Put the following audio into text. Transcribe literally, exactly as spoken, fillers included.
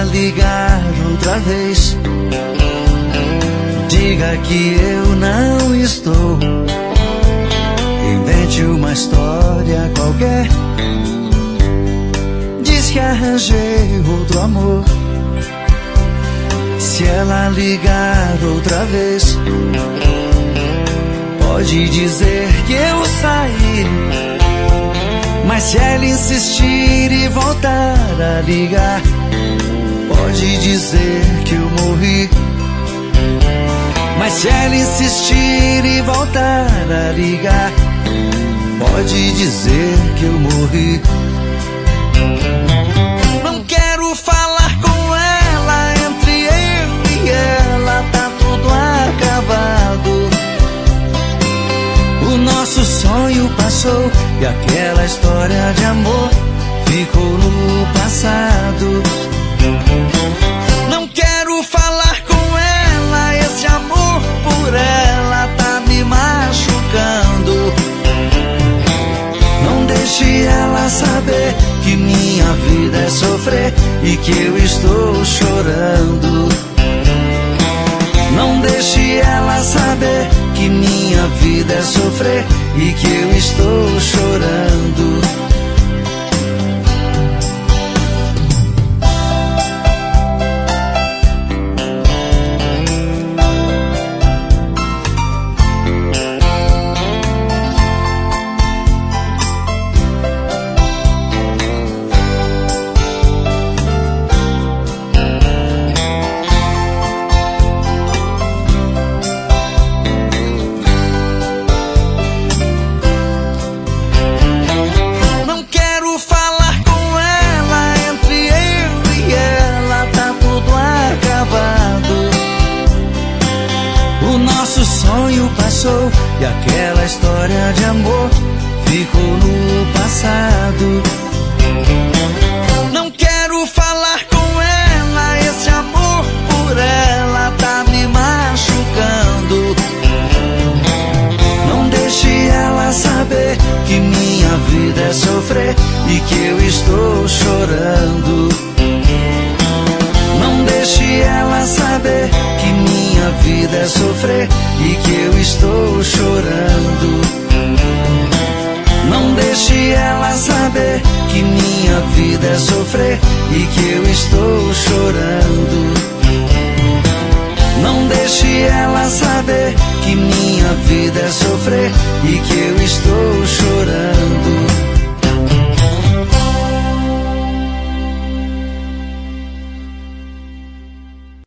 ela ligar outra vez, diga que eu não estou. Invente uma história qualquer, diz que arranjei outro amor. Se ela ligar outra vez, pode dizer que eu saí. Mas se ela insistir e voltar a ligar, pode dizer que eu morri. Mas se ela insistir e voltar a ligar, pode dizer que eu morri. Não quero falar com ela, entre eu e ela tá tudo acabado. O nosso sonho passou e aquela história de amor ficou no passado. Não quero falar com ela, esse amor por ela tá me machucando. Não deixe ela saber que minha vida é sofrer e que eu estou chorando. Não deixe ela saber que minha vida é sofrer e que eu estou chorando. E aquela história de amor ficou no passado. Não quero falar com ela, esse amor por ela tá me machucando. Não deixe ela saber que minha vida é sofrer e que eu estou chorando. Não deixe ela saber que minha vida é sofrer e que eu estou chorando. Não deixe ela saber que minha vida é sofrer e que eu estou chorando. Não deixe ela saber que minha vida é sofrer e que eu estou chorando.